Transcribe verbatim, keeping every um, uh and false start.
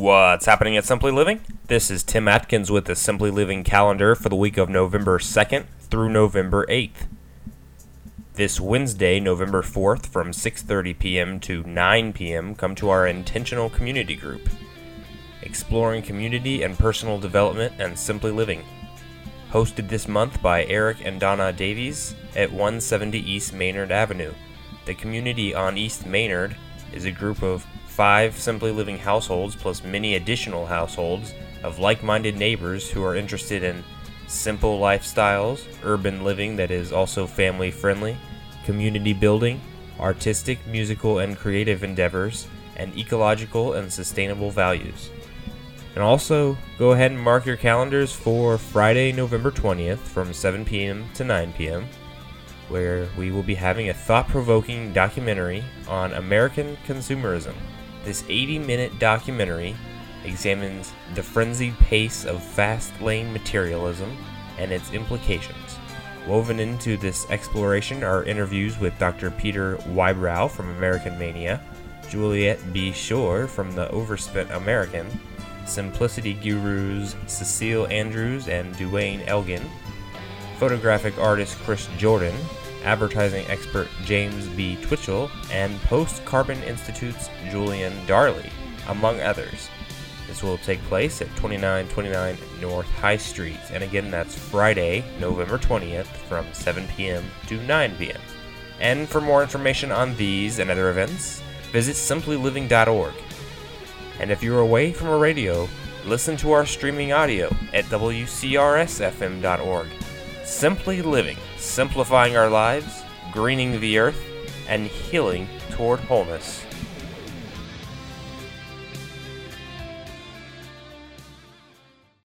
What's happening at Simply Living? This is Tim Atkins with the Simply Living calendar for the week of November second through November eighth. This Wednesday, November fourth, from six thirty p.m. to nine p.m., come to our Intentional Community Group, exploring community and personal development and simply living. Hosted this month by Eric and Donna Davies at one seventy East Maynard Avenue. The community on East Maynard is a group of five Simply Living households plus many additional households of like-minded neighbors who are interested in simple lifestyles, urban living that is also family-friendly, community building, artistic, musical, and creative endeavors, and ecological and sustainable values. And also, go ahead and mark your calendars for Friday, November twentieth from seven p.m. to nine p.m., where we will be having a thought-provoking documentary on American consumerism. This eighty-minute documentary examines the frenzied pace of fast-lane materialism and its implications. Woven into this exploration are interviews with Doctor Peter Wybrow from American Mania, Juliette B. Shore from The Overspent American, Simplicity gurus Cecile Andrews and Duane Elgin, photographic artist Chris Jordan, advertising expert James B. Twitchell, and Post-Carbon Institute's Julian Darley, among others. This will take place at twenty-nine twenty-nine North High Street, and again that's Friday, November twentieth from seven p.m. to nine p.m. And for more information on these and other events, visit simply living dot org. And if you're away from a radio, listen to our streaming audio at w c r s f m dot org. Simply Living, simplifying our lives, greening the earth, and healing toward wholeness.